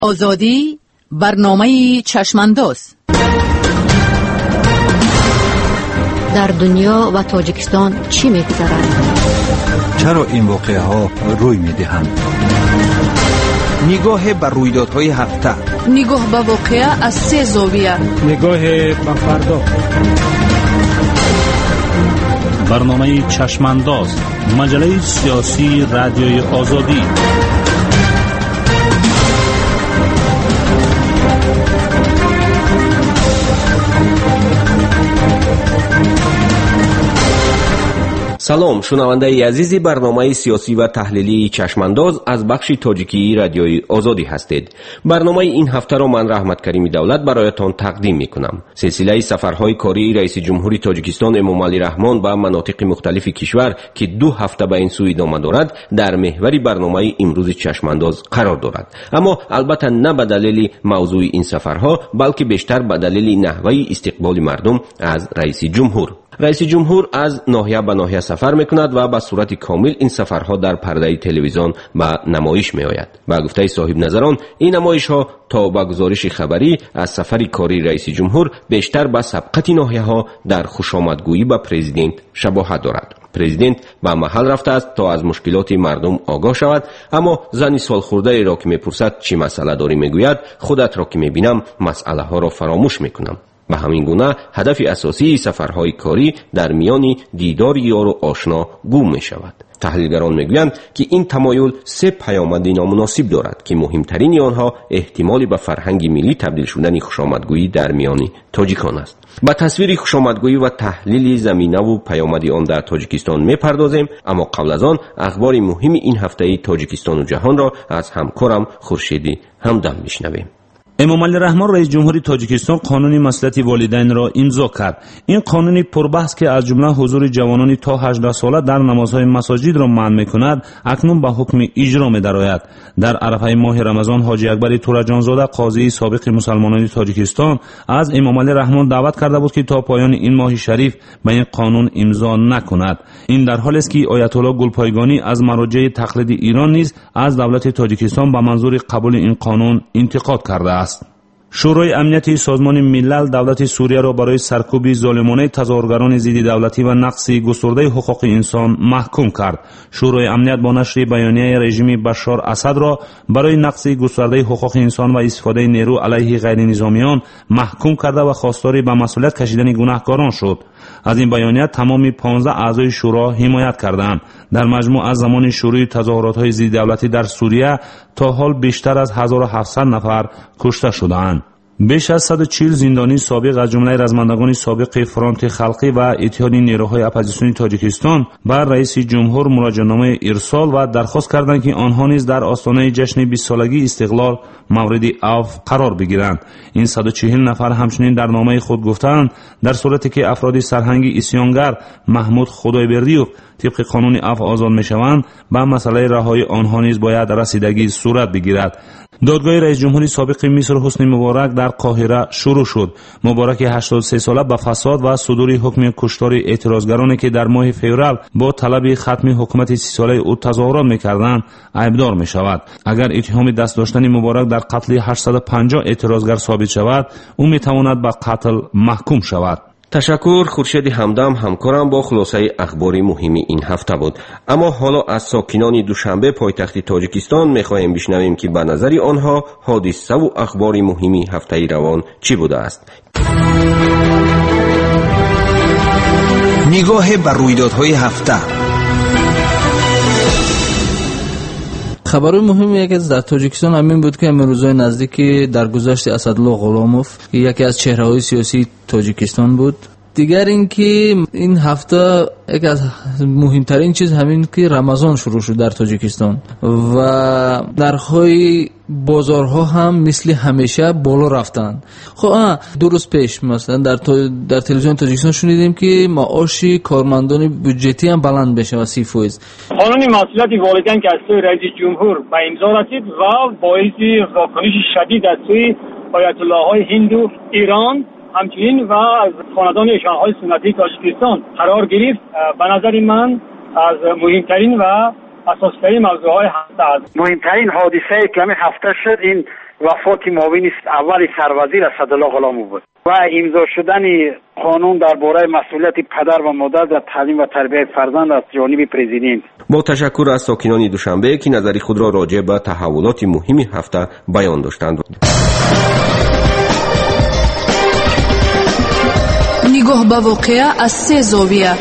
آزادی، برنامه چشمانداز. در دنیا و تاجیکستان چی می‌گذرد؟ چرا این واقعه ها روی می‌دهند؟ نگاه بر رویدادهای هفته، نگاه به واقعه از 3 زاویه، نگاه به فردا. برنامه چشمانداز، مجله سیاسی رادیوی آزادی. سلام شنونده عزیزی برنامه سیاسی و تحلیلی چشمانداز از بخش تاجیکی رادیوی آزادی هستید. برنامه این هفته را من رحمت کریمی دولت برایتان تقدیم می کنم. سلسله سفرهای کاری رئیس جمهوری تاجیکستان امامعلی رحمان به مناطق مختلف کشور که 2 هفته به این سو ادامه دارد در محور برنامه امروز چشمانداز قرار دارد. اما البته نه به دلیل موضوع این سفرها بلکه بیشتر به دلیل نحوه استقبال مردم از رئیس جمهور. رئیس جمهور از ناحیه به ناحیه سفر میکند و به صورت کامل این سفرها در پرده تلویزیون به نمایش میآید. با گفته صاحب نظران این نمایش ها تا به گزارش خبری از سفر کاری رئیس جمهور بیشتر به سبقت ناحیه ها در خوشامدگویی به پرزیدنت شباهت دارد. پرزیدنت به محل رفته است تا از مشکلات مردم آگاه شود، اما زنی سالخورده را که میپرسد چی مسئله داری میگوید خودت را که میبینم مسئله ها را فراموش میکنم. به همین گونه هدف اساسی سفرهای کاری در میان دیدار یار و آشنا گم می شود. تحلیلگران میگویند که این تمایل 3 پیامد نامناسب دارد که مهمترین آنها احتمال به فرهنگ ملی تبدیل شدن خوشامدگویی در میان تاجیکان است. با تصویر خوشامدگویی و تحلیل زمینه و پیامد آن در تاجیکستان میپردازیم، اما قبل از آن اخبار مهم این هفته تاجیکستان و جهان را از همکارم خورشید همدم میشنویم. امامعلی رحمان رئیس جمهوری تاجیکستان قانون مصلحت والدین را امضا کرد. این قانون پربحث که از جمله حضور جوانان تا 18 ساله در نمازهای مساجد را منع می‌کند، اکنون به حکم اجرا می‌درآید. در عرفه ماه رمضان حاجی اکبر تورجانزاده قاضی سابق مسلمانان تاجیکستان از امامعلی رحمان دعوت کرده بود که تا پایان این ماه شریف به این قانون امضا نکند. این در حالی است که آیت الله گلپایگانی از مراجع تقلید ایران نیز از دولت تاجیکستان به منظور قبول این قانون انتقاد کرده است. شورای امنیت سازمان ملل دولت سوریه را برای سرکوب ظالمانه تظاهرگران ضد دولتی و نقض گسترده حقوق انسان محکوم کرد. شورای امنیت با نشر بیانیه رژیم بشار اسد را برای نقض گسترده حقوق انسان و استفاده نیرو علیه غیر نظامیان محکوم کرده و خواستار به مسئولیت کشیدن گناهکاران شد. از این بیانیه تمامی 15 اعضای شورا حمایت کردند. در مجموع از زمان شروع تظاهرات‌های ضد دولتی در سوریه تا حال بیشتر از 1700 نفر کشته شدند. بیش از 140 زندانی سابق از جمله رزمندگان سابق فرانت خلقی و اتحاد نیروهای اپوزیسیونی تاجیکستان بر رئیس جمهور مراجعه‌نامه ارسال و درخواست کردند که آنها نیز در آستانه جشن 20 سالگی استقلال مورد عفو قرار بگیرند. این 140 نفر همچنین در نامه خود گفتند در صورتی که افراد سرهنگ اسیانگر محمود خدایبردیوف طبق قانون عفو آزاد میشوند به مسئله رهایی آنها نیز باید رسیدگی صورت بگیرد. دادگاه رئیس جمهوری سابق مصر حسنی مبارک در قاهره شروع شد. مبارک 83 ساله به فساد و صدور حکم کشتار اعتراضگرانی که در ماه فوریه با طلب ختم حکومت 30 ساله او تظاهرات می‌کردند ایبدار می‌شود. اگر اتهام دست داشتن مبارک در قتل 850 اعتراضگر ثابت شود، او می‌تواند به قتل محکوم شود. تشکر خورشید همدم همکارم با خلاصه اخبار مهمی این هفته بود. اما حالا از ساکنان دوشنبه پایتخت تاجیکستان می‌خواهیم بشنویم که به نظر آنها حادثه و اخبار مهمی هفته روان چی بوده است. نگاه بر رویدادهای هفته. خبر مهمی یکی از در تاجیکستان همین بود که همین روزهای نزدیکی درگذشت اسدالله غلاموف که یکی از چهره‌های سیاسی تاجیکستان بود. دیگر اینکه این هفته یکی از مهمترین چیز همین که رمضان شروع شد در تاجیکستان و نرخ‌های بازارها هم مثل همیشه بالا رفتند. خب دو روز پیش مثلا در تلویزیون تاجیکستان شنیدیم که معاش کارمندان بودجتی هم بلند بشه و 30%. قانون مسئولیت والدین که از سوی رئیس جمهور به امضا رسید و باعث واکنش شدید از سوی آیت الله های هندو ایران همچنین و از خاندان شاههای سنتی تاجیکستان قرار گرفت. به نظر من از مهمترین و اساس‌ترین موضوعهای هفته است. مهمترین حادثه که همین هفته شد این وفات معاون اول سروزیر اسدالله غلامو بود و امضا شدن قانون درباره مسئولیت پدر و مادر در تعلیم و تربیت فرزند از جانب پرزیدنت. با تشکر از ساکنان دوشنبه که نظری خود را راجع به تحولات مهم هفته بیان داشتند. نگاه به واقعه از 3 زاویه.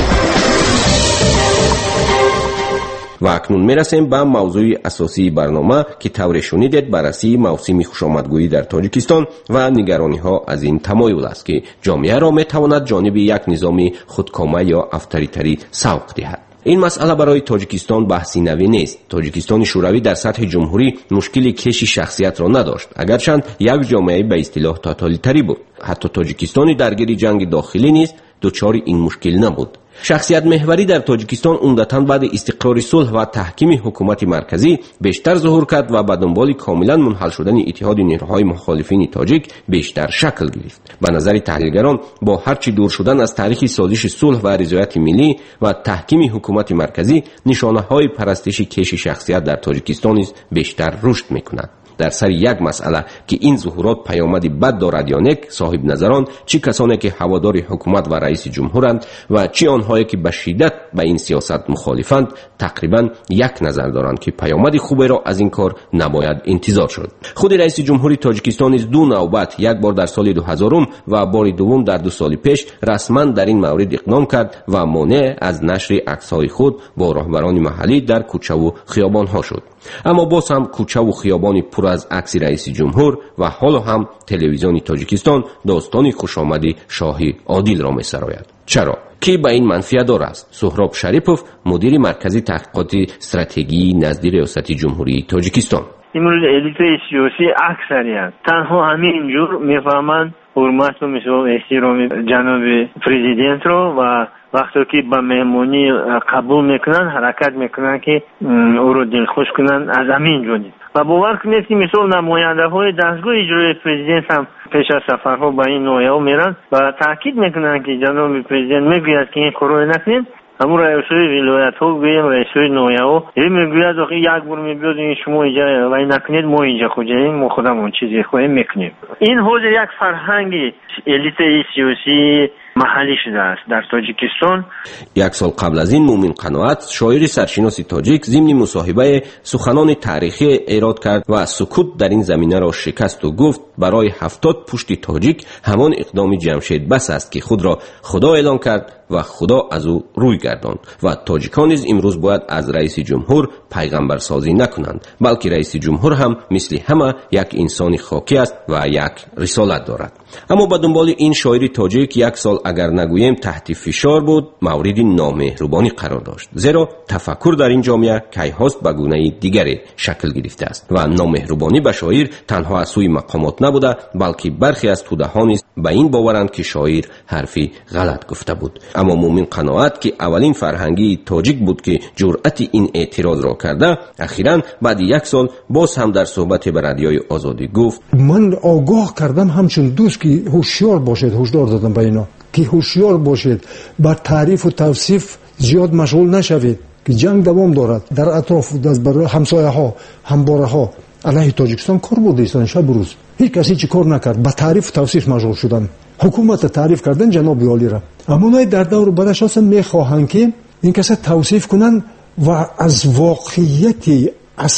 و اکنون میرسیم به موضوع اساسی برنامه که طور شنیدید بررسی موسم خوشامدگویی در تاجیکستان و نگرانی ها از این تمایل است که جامعه را میتواند جانب یک نظام خودکامه یا افطاریتری سوق دهد. این مسئله برای تاجیکستان بحثی نوی نیست. تاجیکستان شوروی در سطح جمهوری مشکلی کشی شخصیت را نداشت، اگرچند یک جامعه به اصطلاح توتالیتری بود. حتی تاجیکستانی درگیر جنگ داخلی نیز دچار این مشکل نبود. شخصیت محوری در تاجیکستان عمدتاً بعد استقرار صلح و تحکیم حکومت مرکزی بیشتر ظهور کرد و به دنبال کاملا منحل شدن اتحاد نیروهای مخالفین تاجیک بیشتر شکل گرفت. به نظر تحلیلگران با هرچی دور شدن از تاریخ سازش صلح و رضایت ملی و تحکیم حکومت مرکزی، نشانه‌های پرستش کش شخصیت در تاجیکستان نیز بیشتر رشد می‌کند. در سر یک مسئله که این ظهورات پیامدی بد دارد یا نه، صاحب نظران، چه کسانی که هوادار حکومت و رئیس جمهورند و چه آنهایی که به شدت به این سیاست مخالفند، تقریبا یک نظر دارند که پیامد خوبی را از این کار نباید انتظار شد. خود رئیس جمهوری تاجیکستان از 2 نوبت، یک بار در سال 2000 و بار دوم در 2 سال پیش، رسما در این مورد اقدام کرد و مانع از نشر عکس‌های خود با راهبران محلی در کوچه و خیابان‌ها شد. اما باز هم کوچه و خیابانی پر از عکس رئیس جمهور و حالا هم تلویزیون تاجیکستان داستان خوشامد شاه عادل را می‌سراید. چرا؟ کی به این منفعت‌دار است؟ سهراب شریپوف، مدیر مرکزی تحقیقات استراتژی نزد ریاست جمهوری تاجیکستان: امروز الیت سیاسی اکثریت تنها همینجور میفهمند حرمت و احترام جناب پرزیدنت رو و وقتی که با مهمونی قبول میکنن حرکت میکنن که او رو دلخوش کنن از همین جانب. و باور کنید که مثلا نماینده های دستگاه اجرایی پرزیدنت هم پیش از سفرها با این نوعه میرن و تاکید میکنن که جناب پرزیدنت میگوید که این کارو نکنید. همون رئیسوی ولایت ها بگویم رئیسوی نوعه ها میگوید آخه یک بار میبید این شما اینجا وای نکنید ما اینجا خوجاییم ما خودمون چیزی خواهیم میکنیم. این حوض یک فرهنگ الیت سیاسی محلی شده است در تاجیکستان. یک سال قبل از این مومن قناعت، شاعر سرشناس تاجیک، ضمن مصاحبه سخنان تاریخی ایراد کرد و سکوت در این زمینه را شکست و گفت برای 70 پشت تاجیک همان اقدام جمشید بس است که خود را خدا اعلان کرد و خدا از او روی گرداند و تاجیکان نیز امروز باید از رئیس جمهور پیغمبر سازی نکنند، بلکه رئیس جمهور هم مثل همه یک انسان خاکی است و یک رسالت دارد. اما به دنبال این شاعر تاجیک یک سال اگر نگویم تحت فشار بود، مورد نامهربانی قرار داشت، زیرا تفکر در این جامعه کیهاست به گونه دیگری شکل گرفته است و نامهربانی به شاعر تنها از سوی مقامات نبوده، بلکه برخی از توده ها نیز به این باورند که شاعر حرفی غلط گفته بود. اما مومن قناعت که اولین فرهنگی تاجیک بود که جرأت این اعتراض را کرده، اخیراً بعد یک سال باز هم در صحبت به رادیوی آزادی گفت: من آگاه کردم همچون دوست که هوشیار باشید، هشدار دادم به اینا که هوشیار باشید، بر تعریف و توصیف زیاد مشغول نشوید که جنگ دوام دارد. در اطراف از برای همسایه ها، همباره ها علیه تاجیکستان کار بوده است، شب روز هیچ کسی چی کار نکرد، با تعریف و توصیف مشغول شدن، حکومت تعریف کردن جناب عالی را. اما در دور بعدش اصلا میخواهند که این کسا توصیف کنن و از واقعیت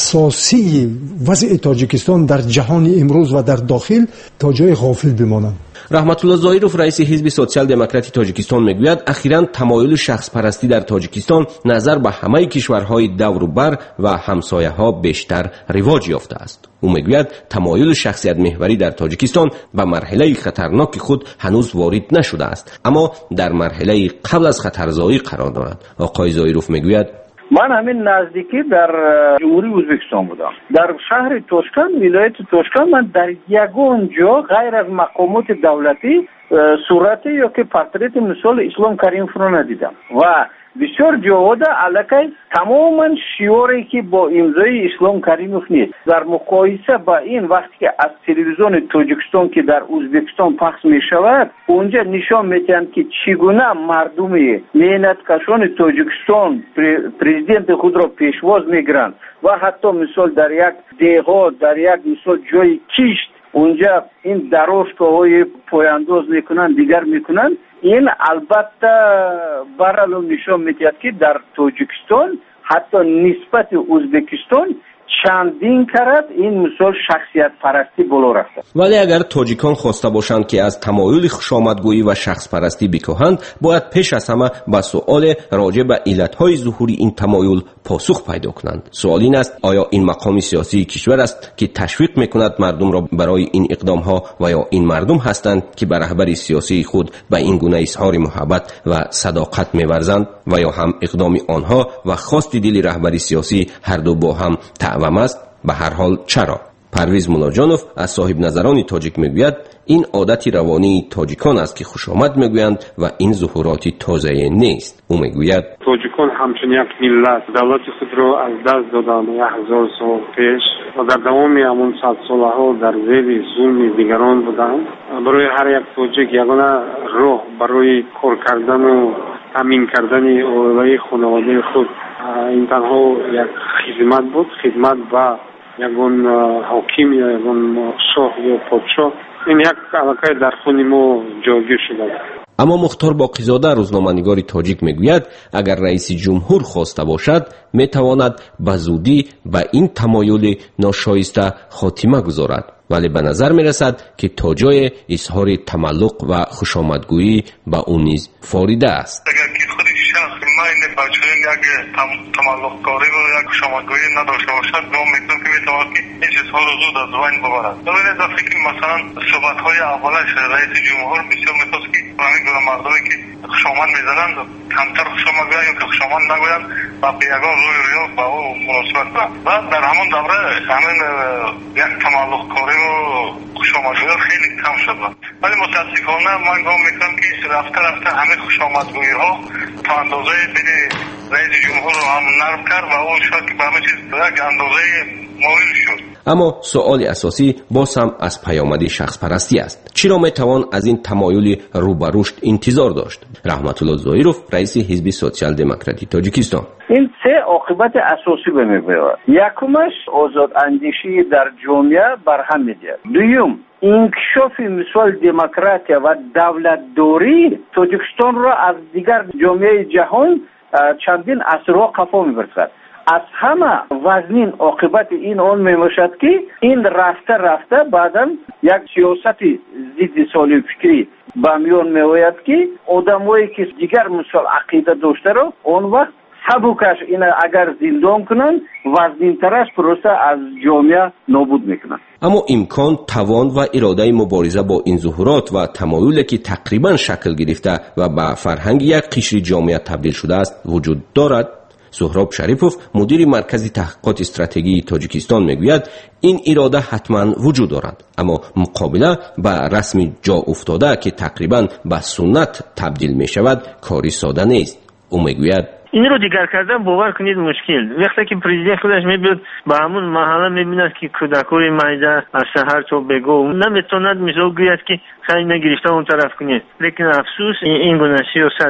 اساسی وضع تاجیکستان در جهان امروز و در داخل تا جای غافل بمانند. رحمت الله ظاهروف، رئیس حزب سوسیال دموکراتی تاجیکستان، میگوید اخیراً تمایل شخص پرستی در تاجیکستان نظر به همه کشورهای دور و بر و همسایه ها بیشتر رواج یافته است. او میگوید تمایل شخصیت محوری در تاجیکستان به مرحله خطرناک خود هنوز وارد نشده است، اما در مرحله قبل از خطرزایی قرار دارد. آقای ظاهروف میگوید: من همین نزدیکی در جمهوری ازبکستان بودم، در شهر توشکان، ولایت توشکان. من در یگان جا غیر از مقامات دولتی صورتی یا که پورتریت مثال اسلام کریم فرو ندیدم و بسیار جاهاده علاقه تماما شیوری که با امضای اسلام کریموف نیست. در مقایسه با این وقتی که از تلویزیون تاجیکستان که در ازبکستان پخش می شود اونجا نشان میدهند که چگونه مردم مهنتکشان تاجیکستان پرزیدنت خود را پیشواز میگیرند و حتی مثال در یک دیغا در یک مثال جای کشت اونجا این دروشگاه‌های پایانداز میکنن دیگر میکنن. این البته برالو نشان میدهد که در تاجیکستان حتی نسبت ازبکستان چندین کرد این مثال شخصیت پرستی بالا رفته. ولی اگر تاجیکان خواسته باشند که از تمایل خوشامدگویی و شخص پرستی بکاهند باید پیش از همه به سؤال راجع به علتهای ظهور این تمایل پاسخ پیدا کنند. سؤال این است آیا این مقام سیاسی کشور است که تشویق میکند مردم را برای این اقدام ها و یا این مردم هستند که به رهبر سیاسی خود به این گونه اظهار محبت و صداقت می‌ورزند و یا هم اقدام آنها و خواست دل رهبر سیاسی هر دو با هم توأم است؟ به هر حال چرا؟ پرویز مولاجانوف از صاحب نظران تاجیک میگوید این عادت روانی تاجیکان است که خوش آمد میگویند و این ظهوراتی تازه نیست. او میگوید تاجیکان همچون یک ملت دولت خود را از دست دادند 1000 سال پیش و در دوام همون 100 سالها در زیر ظلم دیگران بودند. برای هر یک تاجیک یگانه راه برای کار کردن و تامین کردن اوضاع خانواده خود این تنها یک خدمت بود، خدمت با یگان حاکم یا یگان شاه یا پادشاه. این یک علاقه در خون ما جاگیر شده. اما مختار باقیزاده روزنامه‌نگار تاجیک میگوید اگر رئیس جمهور خواسته باشد میتواند به زودی به این تمایل ناشایسته خاتمه گذارد، ولی به نظر میرسد که تا جای اظهار تملق و خوشامدگویی به او نیز فاریده است. این بچه‌ها یک تملق‌کاری و یک خوشامدگویی نداشته باشد گام میکنم که میتواند که این چیزها رو زود از بین ببرد. ببینید وقتی که مثلا صحبت‌های اولش رئیس جمهور بسیار میخواست که همین گونه مردمی که خوشامد میزنند کمتر خوشامد گویند یا که خوشامد نگویند و به یگان روی ریا با او مناسبت کنند و در همون دوره همین یک تملق‌کاری و خوشامدگویی خیلی کم شد. ولی متاسفانه من گام میکنم که رفته رفته همه خوشامدگویی‌ها تا اندازه دل رئیس جمهور رو هم نرم کرد و اون شد که به همه چیز یک اندازه مایل شد. اما سؤال اساسی باز هم از پیامد شخص پرستی است. چرا میتوان از این تمایل رو به رشد انتظار داشت؟ رحمت الله ظاهرов رئیس حزب سوسیال دموکراتی تاجیکستان: این سه عاقبت اساسی به می بیاید. یکمش آزاد اندیشی در جامعه برهم می‌دهد. دوم انکشاف مثال دموکراتیا و دولتداری تاجیکستان را از دیگر جامعه جهان چندین عصرها قفا می‌برد. از همه وزنین عاقبت این آن میباشد که این رفته بعداً یک سیاست ضد سالم فکری به میان میآید که آدمایی که دیگر مثال عقیده داشته را آن وقت سبکش این اگر زندان کنن وزنین تر است پروسه از جامعه نابود میکنن. اما امکان، توان و اراده مبارزه با این ظهورات و تمایلی که تقریبا شکل گرفته و به فرهنگ یک قشر جامعه تبدیل شده است وجود دارد؟ سهراب شریفوف مدیر مرکز تحقیقات استراتژی تاجیکستان میگوید این اراده حتما وجود دارد، اما مقابله با رسم جا افتاده که تقریبا به سنت تبدیل می شود کاری ساده نیست. او میگوید این رو دیگر کردن باور کنید مشکل. وقتی که پرزیدنت خودش میبید به همون محله میبیند که کودکوی مایده از سحر تا بگو نمیتوند مثال گوید که خیلی نگرفته اون طرف کنید. لیکن افسوس این گونه سیاست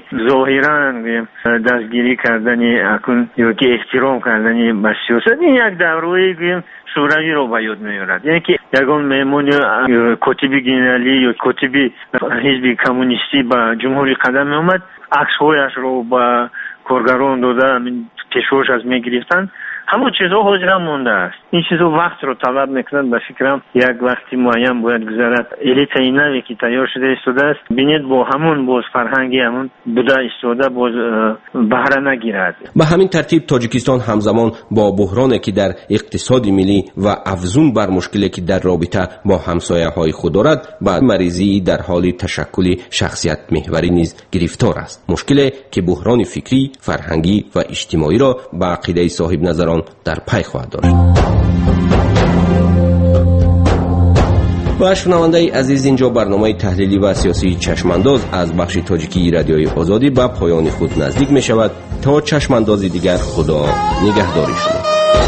ظاهرا دستگیری کردنی اکن یا که احترام کردنی به سیاست این یک دوره گویم شوروی رو به یاد میارد. یعنی که یگان میمون کتیبی گنرالی یا کتیبی حزب کمونیستی به جمهوری قدم میامد عکس‌هایش رو با کارگران داده کشورش از میگرفتن. همون چیزها حاضر مونده است. این چیزها وقت رو طلب میکنند. به فکرم یک وقتی معین باید گذارد. الیت اینوی که تیار شده ایستاده است بینید با همون باز فرهنگی همون بوده ایستاده باز بهره نگیرد. به همین ترتیب تاجیکستان همزمان با بحرانی که در اقتصاد ملی و افزون بر مشکلی که در رابطه با همسایه‌های خود دارد با مریضی در حال تشکل شخصیت محوری نیز گرفتار است. مشکلی که بحران فکری، فرهنگی و اجتماعی را به عقیده صاحب نظران در پی خواهد داشت. و شنونده عزیز، اینجا برنامه تحلیلی و سیاسی چشمانداز از بخش تاجیکی رادیوی آزادی به پایان خود نزدیک می شود. تا چشماندازی دیگر، خدا نگهداری شما.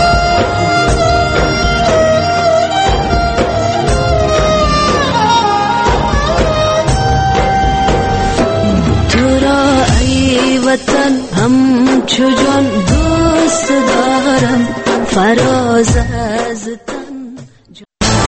تو را ای وطن همچو جان دوست دارم، فراز از